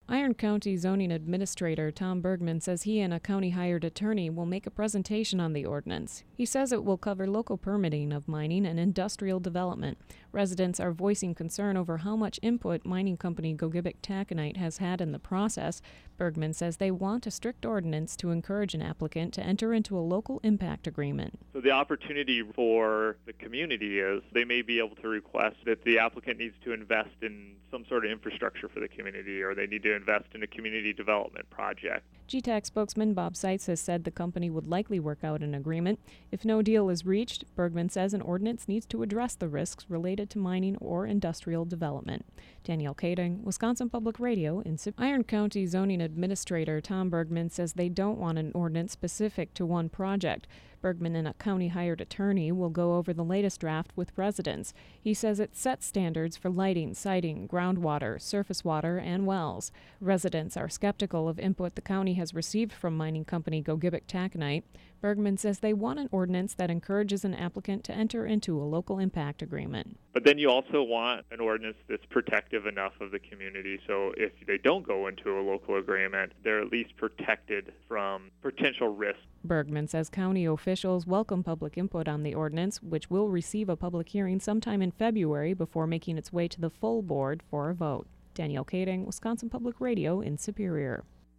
Iron County Zoning Administrator Tom Bergman says he and a county hired attorney will make a presentation on the ordinance. He says it will cover local permitting of mining and industrial development. Residents are voicing concern over how much input mining company Gogebic Taconite has had in the process. Bergman says they want a strict ordinance to encourage an applicant to enter into a local impact agreement. So the opportunity for the community is they may be able to request that the applicant needs to invest in some sort of infrastructure for the community, or they need to invest in a community development project. GTAC spokesman Bob Seitz has said the company would likely work out an agreement. If no deal is reached, Bergman says an ordinance needs to address the risks related to mining or industrial development. Danielle Kading, Wisconsin Public Radio in Iron County Zoning Administrator Tom Bergman says they don't want an ordinance specific to one project. Bergman and a county hired attorney will go over the latest draft with residents. He says it sets standards for lighting, siting, groundwater, surface water, and wells. Residents are skeptical of input the county has received from mining company Gogebic Taconite. Bergman says they want an ordinance that encourages an applicant to enter into a local impact agreement. But then you also want an ordinance that's protective enough of the community, so if they don't go into a local agreement, they're at least protected from potential risks. Bergman says county officials welcome public input on the ordinance, which will receive a public hearing sometime in February before making its way to the full board for a vote. Danielle Kading, Wisconsin Public Radio in Superior.